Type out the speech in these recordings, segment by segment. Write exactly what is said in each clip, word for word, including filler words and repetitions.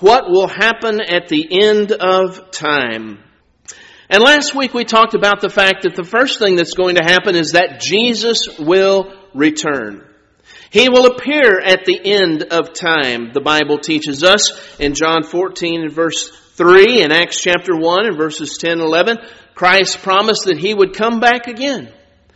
what will happen at the end of time. And last week we talked about the fact that the first thing that's going to happen is that Jesus will return. He will appear at the end of time, the Bible teaches us in John fourteen and verse three, and Acts chapter one and verses ten and eleven. Christ promised that He would come back again.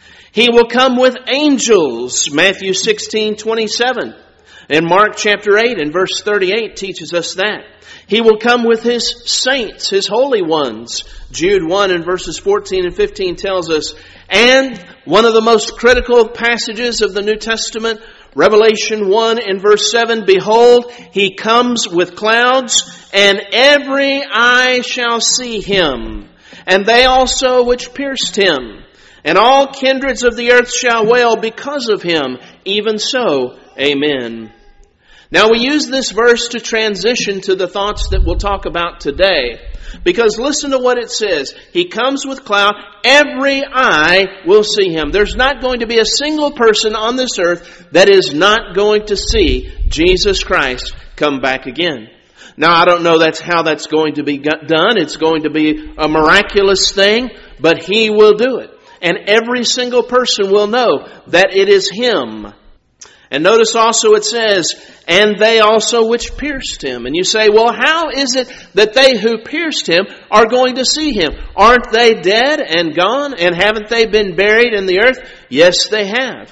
He will come with angels, Matthew sixteen twenty-seven. And Mark chapter eight and verse thirty-eight teaches us that. He will come with His saints, His holy ones. Jude one and verses fourteen and fifteen tells us. And one of the most critical passages of the New Testament, Revelation one and verse seven, behold, He comes with clouds, and every eye shall see Him, and they also which pierced Him. And all kindreds of the earth shall wail because of Him. Even so, amen. Now we use this verse to transition to the thoughts that we'll talk about today. Because listen to what it says. He comes with cloud. Every eye will see Him. There's not going to be a single person on this earth that is not going to see Jesus Christ come back again. Now I don't know that's how that's going to be done. It's going to be a miraculous thing, but He will do it. And every single person will know that it is Him. And notice also it says, and they also which pierced Him. And you say, well, how is it that they who pierced Him are going to see Him? Aren't they dead and gone? And haven't they been buried in the earth? Yes, they have.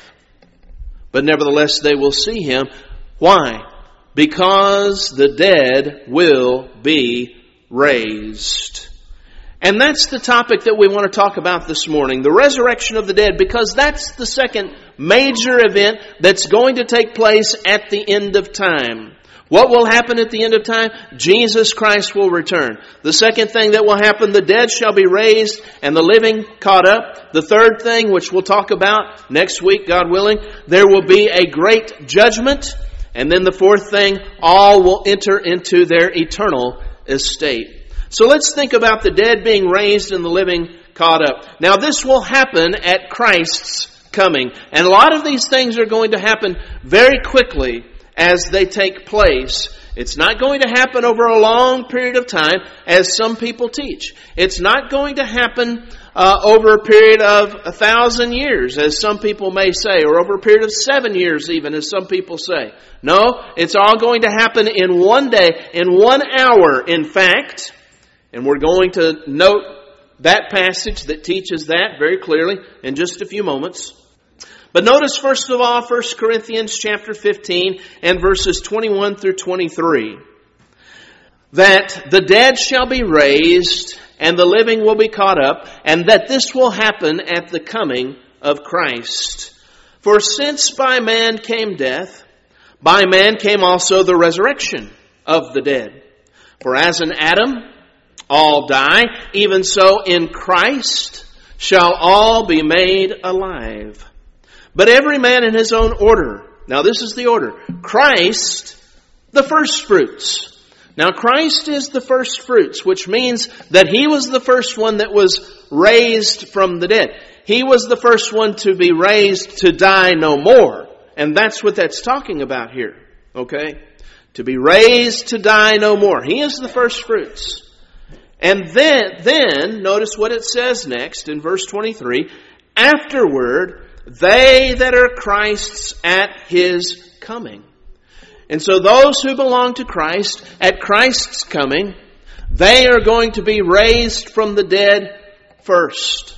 But nevertheless, they will see Him. Why? Because the dead will be raised. And that's the topic that we want to talk about this morning, the resurrection of the dead, because that's the second major event that's going to take place at the end of time. What will happen at the end of time? Jesus Christ will return. The second thing that will happen, the dead shall be raised and the living caught up. The third thing, which we'll talk about next week, God willing, there will be a great judgment. And then the fourth thing, all will enter into their eternal estate. So let's think about the dead being raised and the living caught up. Now this will happen at Christ's coming. And a lot of these things are going to happen very quickly as they take place. It's not going to happen over a long period of time as some people teach. It's not going to happen uh, over a period of a thousand years as some people may say, or over a period of seven years even as some people say. No, it's all going to happen in one day, in one hour in fact. And we're going to note that passage that teaches that very clearly in just a few moments. But notice first of all, First Corinthians chapter fifteen and verses twenty-one through twenty-three. That the dead shall be raised and the living will be caught up, and that this will happen at the coming of Christ. For since by man came death, by man came also the resurrection of the dead. For as in Adam all die, even so in Christ shall all be made alive. But every man in his own order. Now this is the order. Christ, the first fruits. Now Christ is the first fruits, which means that He was the first one that was raised from the dead. He was the first one to be raised to die no more. And that's what that's talking about here. Okay? To be raised to die no more. He is the first fruits. And then, then, notice what it says next in verse twenty-three. Afterward, they that are Christ's at His coming. And so those who belong to Christ, at Christ's coming, they are going to be raised from the dead first.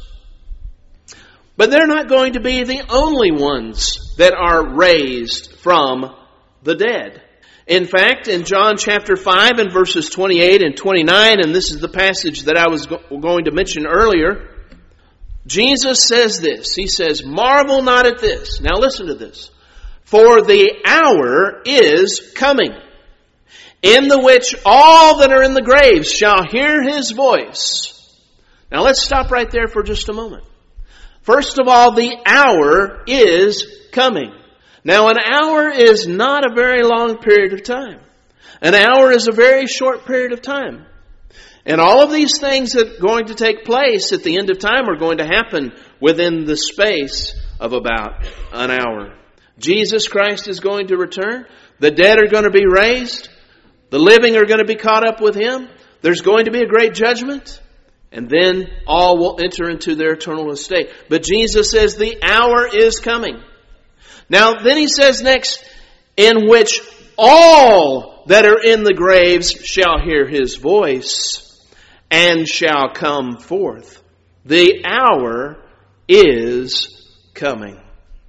But they're not going to be the only ones that are raised from the dead. In fact, in John chapter five and verses twenty-eight and twenty-nine, and this is the passage that I was go- going to mention earlier, Jesus says this. He says, marvel not at this. Now listen to this. For the hour is coming, in the which all that are in the graves shall hear His voice. Now let's stop right there for just a moment. First of all, the hour is coming. Now, an hour is not a very long period of time. An hour is a very short period of time. And all of these things that are going to take place at the end of time are going to happen within the space of about an hour. Jesus Christ is going to return. The dead are going to be raised. The living are going to be caught up with Him. There's going to be a great judgment. And then all will enter into their eternal estate. But Jesus says the hour is coming. Now then He says next, in which all that are in the graves shall hear His voice and shall come forth. The hour is coming.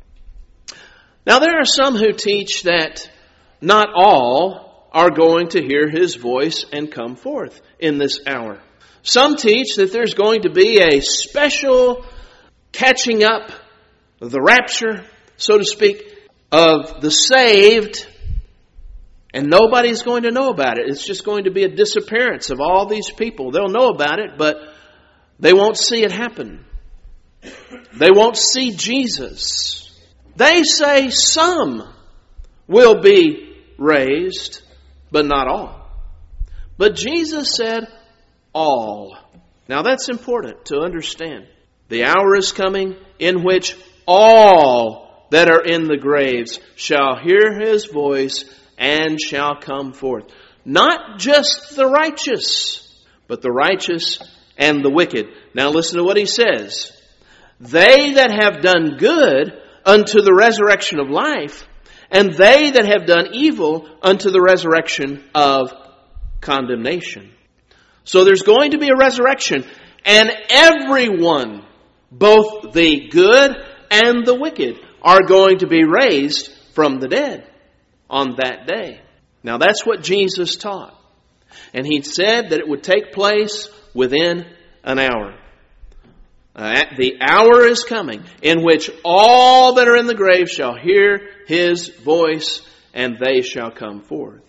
Now there are some who teach that not all are going to hear His voice and come forth in this hour. Some teach that there's going to be a special catching up, the rapture, so to speak, of the saved, and nobody's going to know about it. It's just going to be a disappearance of all these people. They'll know about it, but they won't see it happen. They won't see Jesus. They say some will be raised, but not all. But Jesus said all. Now that's important to understand. The hour is coming in which all that are in the graves shall hear His voice and shall come forth. Not just the righteous, but the righteous and the wicked. Now listen to what He says. They that have done good unto the resurrection of life, and they that have done evil unto the resurrection of condemnation. So there's going to be a resurrection, and everyone, both the good and the wicked, are going to be raised from the dead on that day. Now that's what Jesus taught. And He said that it would take place within an hour. Uh, the hour is coming in which all that are in the grave shall hear His voice, and they shall come forth.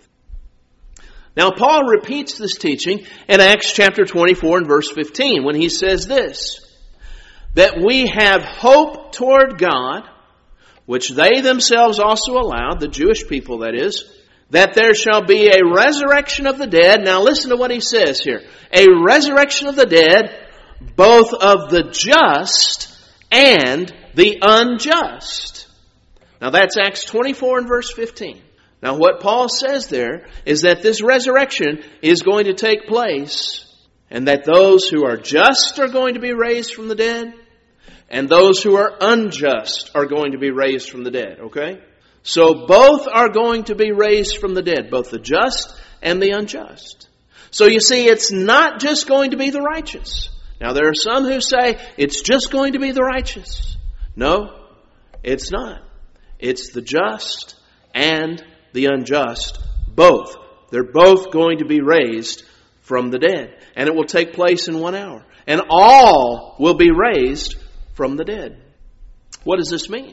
Now Paul repeats this teaching in Acts chapter twenty-four and verse fifteen when he says this, that we have hope toward God, which they themselves also allowed, the Jewish people that is, that there shall be a resurrection of the dead. Now listen to what he says here. A resurrection of the dead, both of the just and the unjust. Now that's Acts twenty-four and verse fifteen. Now what Paul says there is that this resurrection is going to take place, and that those who are just are going to be raised from the dead, and those who are unjust are going to be raised from the dead. Okay? So both are going to be raised from the dead, both the just and the unjust. So you see, it's not just going to be the righteous. Now there are some who say it's just going to be the righteous. No, it's not. It's the just and the unjust. Both. They're both going to be raised from the dead. And it will take place in one hour. And all will be raised from the dead. What does this mean?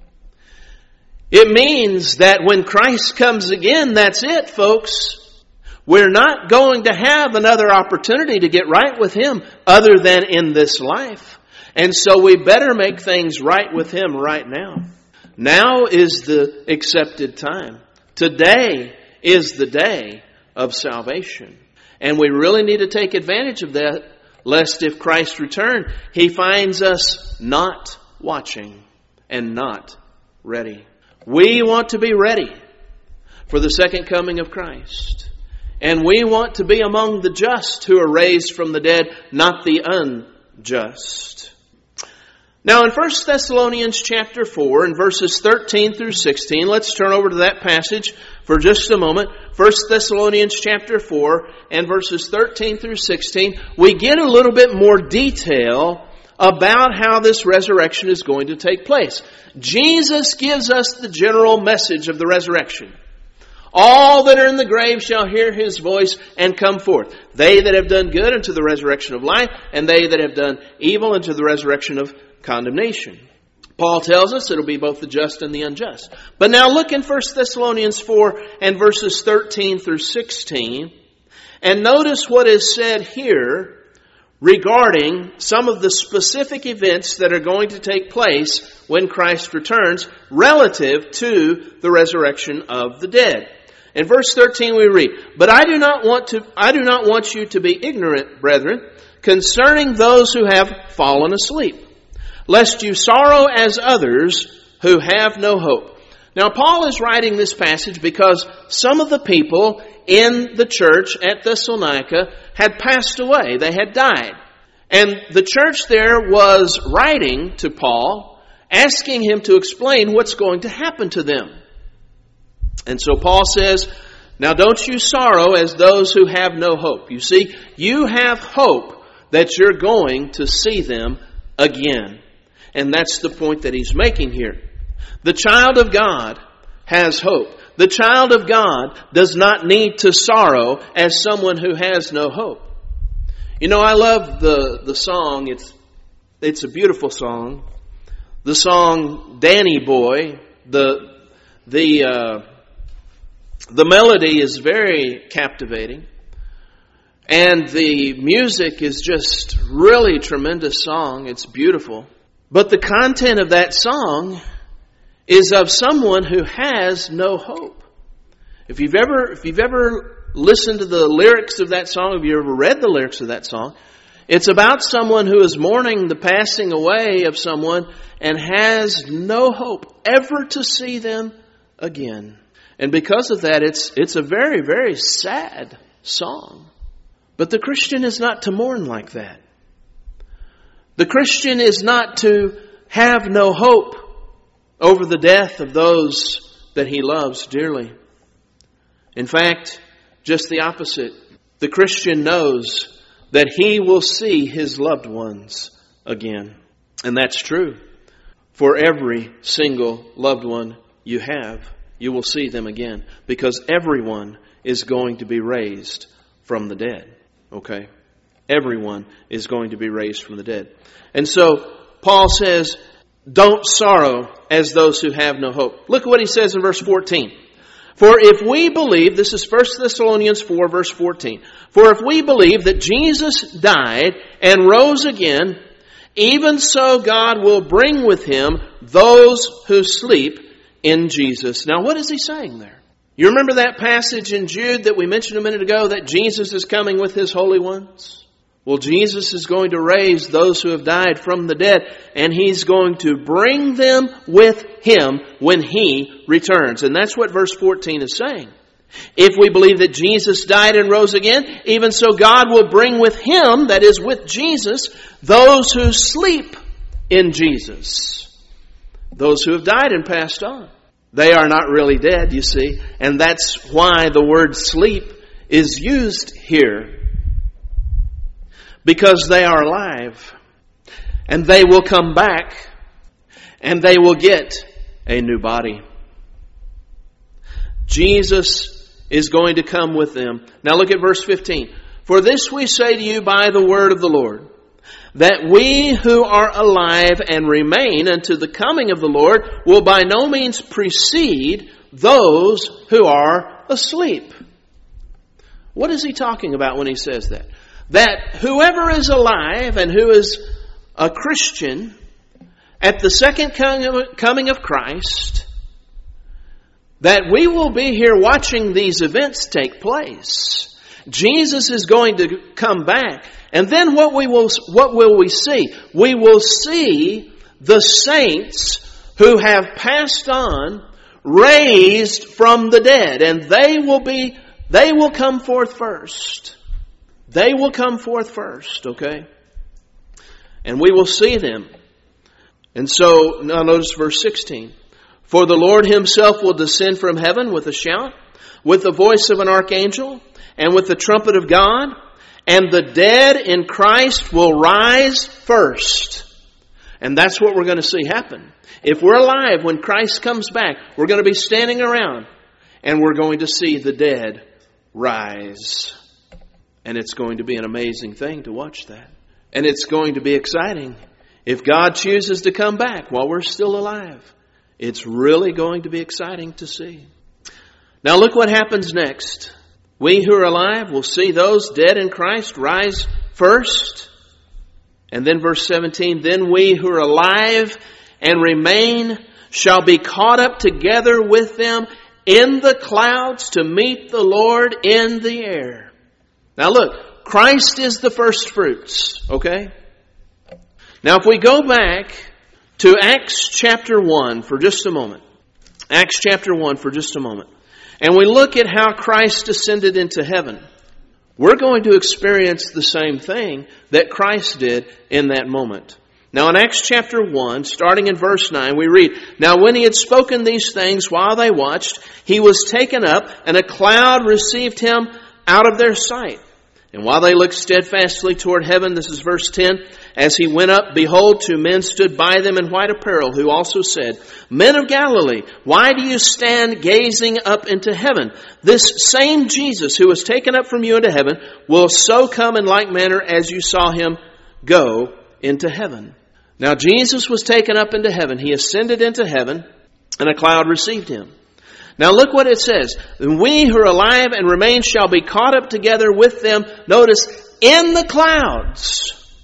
It means that when Christ comes again, that's it, folks. We're not going to have another opportunity to get right with Him other than in this life. And so we better make things right with Him right now. Now is the accepted time. Today is the day of salvation. And we really need to take advantage of that, lest if Christ returns, He finds us not watching and not ready. We want to be ready for the second coming of Christ. And we want to be among the just who are raised from the dead, not the unjust. Now in First Thessalonians chapter four and verses thirteen through sixteen, let's turn over to that passage for just a moment. First Thessalonians chapter four and verses thirteen through sixteen, we get a little bit more detail about how this resurrection is going to take place. Jesus gives us the general message of the resurrection. All that are in the grave shall hear His voice and come forth. They that have done good unto the resurrection of life, and they that have done evil unto the resurrection of condemnation. Paul tells us it'll be both the just and the unjust. But now look in First Thessalonians four and verses thirteen through sixteen, and notice what is said here regarding some of the specific events that are going to take place when Christ returns relative to the resurrection of the dead. In verse thirteen we read, "But I do not want to I do not want you to be ignorant, brethren, concerning those who have fallen asleep, lest you sorrow as others who have no hope." Now, Paul is writing this passage because some of the people in the church at Thessalonica had passed away. They had died. And the church there was writing to Paul, asking him to explain what's going to happen to them. And so Paul says, now don't you sorrow as those who have no hope. You see, you have hope that you're going to see them again. And that's the point that he's making here. The child of God has hope. The child of God does not need to sorrow as someone who has no hope. You know, I love the, the song. It's, it's a beautiful song. The song Danny Boy. The, the, uh, the melody is very captivating. And the music is just really tremendous song. It's beautiful. But the content of that song is of someone who has no hope. If you've ever, if you've ever listened to the lyrics of that song, if you ever read the lyrics of that song, it's about someone who is mourning the passing away of someone and has no hope ever to see them again. And because of that, it's, it's a very, very sad song. But the Christian is not to mourn like that. The Christian is not to have no hope over the death of those that he loves dearly. In fact, just the opposite. The Christian knows that he will see his loved ones again. And that's true. For every single loved one you have, you will see them again. Because everyone is going to be raised from the dead. Okay? Everyone is going to be raised from the dead. And so, Paul says, don't sorrow as those who have no hope. Look at what he says in verse fourteen. For if we believe, this is First Thessalonians four, verse fourteen. For if we believe that Jesus died and rose again, even so God will bring with him those who sleep in Jesus. Now, what is he saying there? You remember that passage in Jude that we mentioned a minute ago, that Jesus is coming with his holy ones? Well, Jesus is going to raise those who have died from the dead, and he's going to bring them with him when he returns. And that's what verse fourteen is saying. If we believe that Jesus died and rose again, even so God will bring with him, that is with Jesus, those who sleep in Jesus. Those who have died and passed on. They are not really dead, you see. And that's why the word sleep is used here. Because they are alive. And they will come back. And they will get a new body. Jesus is going to come with them. Now look at verse fifteen. For this we say to you by the word of the Lord, that we who are alive and remain unto the coming of the Lord will by no means precede those who are asleep. What is he talking about when he says that? That whoever is alive and who is a Christian at the second coming of Christ, that we will be here watching these events take place. Jesus is going to come back. And then what we will, what will we see? We will see the saints who have passed on, raised from the dead. And they will be, they will come forth first. They will come forth first, okay? And we will see them. And so, now notice verse sixteen. For the Lord himself will descend from heaven with a shout, with the voice of an archangel, and with the trumpet of God, and the dead in Christ will rise first. And that's what we're going to see happen. If we're alive when Christ comes back, we're going to be standing around, and we're going to see the dead rise. And it's going to be an amazing thing to watch that. And it's going to be exciting. If God chooses to come back while we're still alive, it's really going to be exciting to see. Now look what happens next. We who are alive will see those dead in Christ rise first. And then verse seventeen, then we who are alive and remain shall be caught up together with them in the clouds to meet the Lord in the air. Now look, Christ is the first fruits, okay? Now if we go back to Acts chapter one for just a moment. Acts chapter one for just a moment, and we look at how Christ ascended into heaven, we're going to experience the same thing that Christ did in that moment. Now in Acts chapter one, starting in verse nine, we read, "Now when he had spoken these things while they watched, he was taken up, and a cloud received him out of their sight. And while they looked steadfastly toward heaven," this is verse ten, "as he went up, behold, two men stood by them in white apparel, who also said, 'Men of Galilee, why do you stand gazing up into heaven? This same Jesus who was taken up from you into heaven will so come in like manner as you saw him go into heaven.'" Now Jesus was taken up into heaven. He ascended into heaven, and a cloud received him. Now look what it says. "And we who are alive and remain shall be caught up together with them," notice, "in the clouds,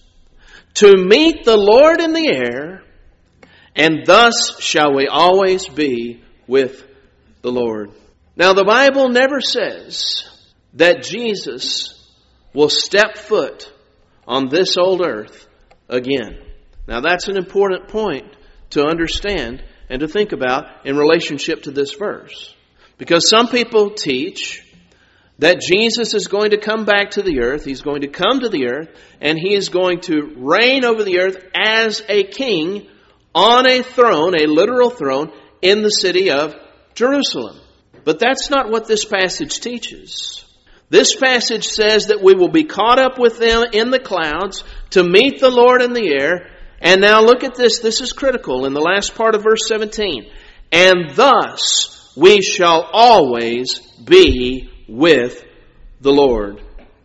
to meet the Lord in the air, and thus shall we always be with the Lord." Now the Bible never says that Jesus will step foot on this old earth again. Now that's an important point to understand and to think about in relationship to this verse. Because some people teach that Jesus is going to come back to the earth. He's going to come to the earth, and he is going to reign over the earth as a king on a throne, a literal throne, in the city of Jerusalem. But that's not what this passage teaches. This passage says that we will be caught up with them in the clouds to meet the Lord in the air. And now look at this. This is critical in the last part of verse seventeen. "And thus we shall always be with the Lord."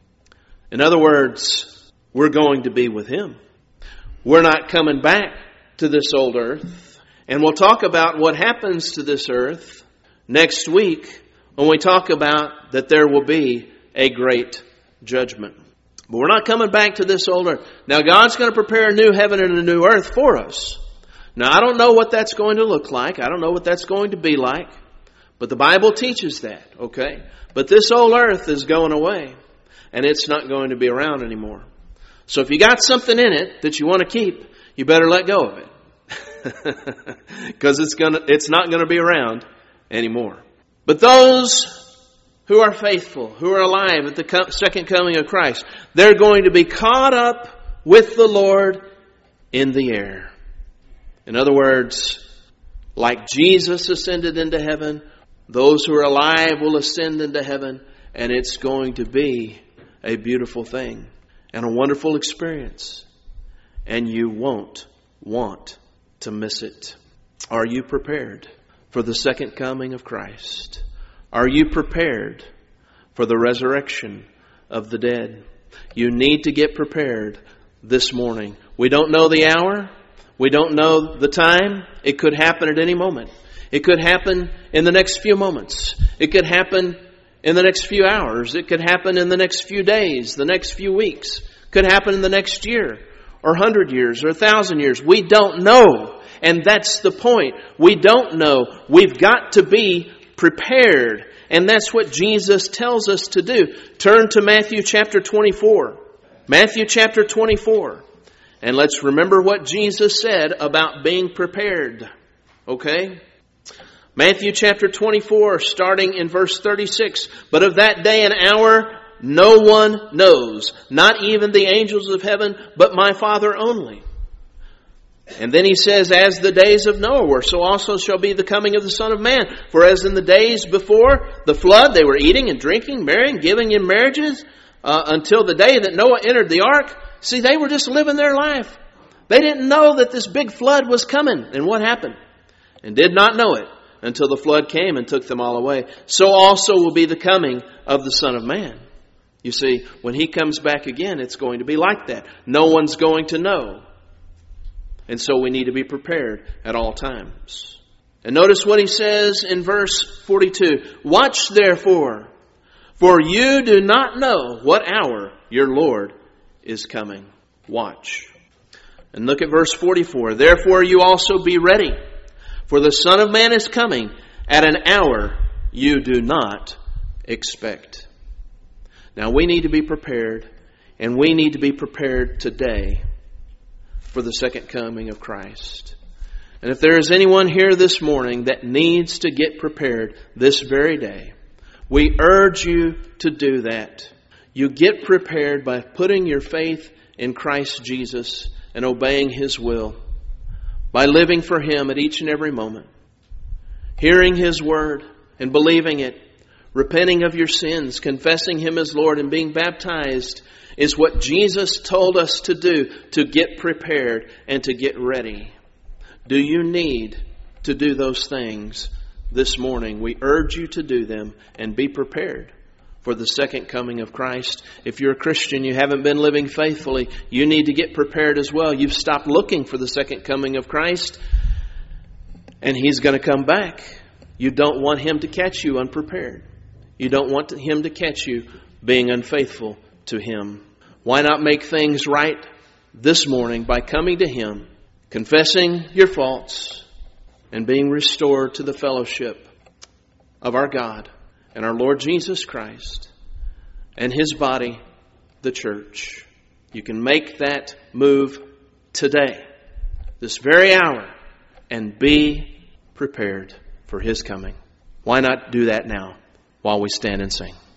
In other words, we're going to be with him. We're not coming back to this old earth. And we'll talk about what happens to this earth next week when we talk about that there will be a great judgment. But we're not coming back to this old earth. Now God's going to prepare a new heaven and a new earth for us. Now I don't know what that's going to look like. I don't know what that's going to be like. But the Bible teaches that, okay? But this old earth is going away. And it's not going to be around anymore. So if you got something in it that you want to keep, you better let go of it. Because it's gonna, it's not going to be around anymore. But those who are faithful, who are alive at the second coming of Christ, they're going to be caught up with the Lord in the air. In other words, like Jesus ascended into heaven, those who are alive will ascend into heaven, and it's going to be a beautiful thing and a wonderful experience. And you won't want to miss it. Are you prepared for the second coming of Christ? Are you prepared for the resurrection of the dead? You need to get prepared this morning. We don't know the hour. We don't know the time. It could happen at any moment. It could happen in the next few moments. It could happen in the next few hours. It could happen in the next few days, the next few weeks. It could happen in the next year, or a hundred years, or a thousand years. We don't know. And that's the point. We don't know. We've got to be prepared. And that's what Jesus tells us to do. Turn to Matthew chapter twenty-four. Matthew chapter twenty-four. And let's remember what Jesus said about being prepared. Okay? Matthew chapter twenty-four, starting in verse thirty-six. "But of that day and hour no one knows, not even the angels of heaven, but my Father only." And then he says, "As the days of Noah were, so also shall be the coming of the Son of Man. For as in the days before the flood, they were eating and drinking, marrying, giving in marriages, uh, until the day that Noah entered the ark." See, they were just living their life. They didn't know that this big flood was coming. And what happened? And did not know it until the flood came and took them all away. So also will be the coming of the Son of Man. You see, when he comes back again, it's going to be like that. No one's going to know. And so we need to be prepared at all times. And notice what he says in verse forty-two. "Watch therefore, for you do not know what hour your Lord is coming." Watch. And look at verse forty-four. "Therefore you also be ready, for the Son of Man is coming at an hour you do not expect." Now we need to be prepared, and we need to be prepared today for the second coming of Christ. And if there is anyone here this morning that needs to get prepared this very day, we urge you to do that. You get prepared by putting your faith in Christ Jesus and obeying His will, by living for Him at each and every moment, hearing His word and believing it, repenting of your sins, confessing Him as Lord, and being baptized is what Jesus told us to do to get prepared and to get ready. Do you need to do those things this morning? We urge you to do them and be prepared for the second coming of Christ. If you're a Christian, you haven't been living faithfully, you need to get prepared as well. You've stopped looking for the second coming of Christ, and He's going to come back. You don't want Him to catch you unprepared. You don't want Him to catch you being unfaithful to Him. Why not make things right this morning by coming to Him, confessing your faults, and being restored to the fellowship of our God and our Lord Jesus Christ and His body, the church. You can make that move today, this very hour, and be prepared for His coming. Why not do that now while we stand and sing?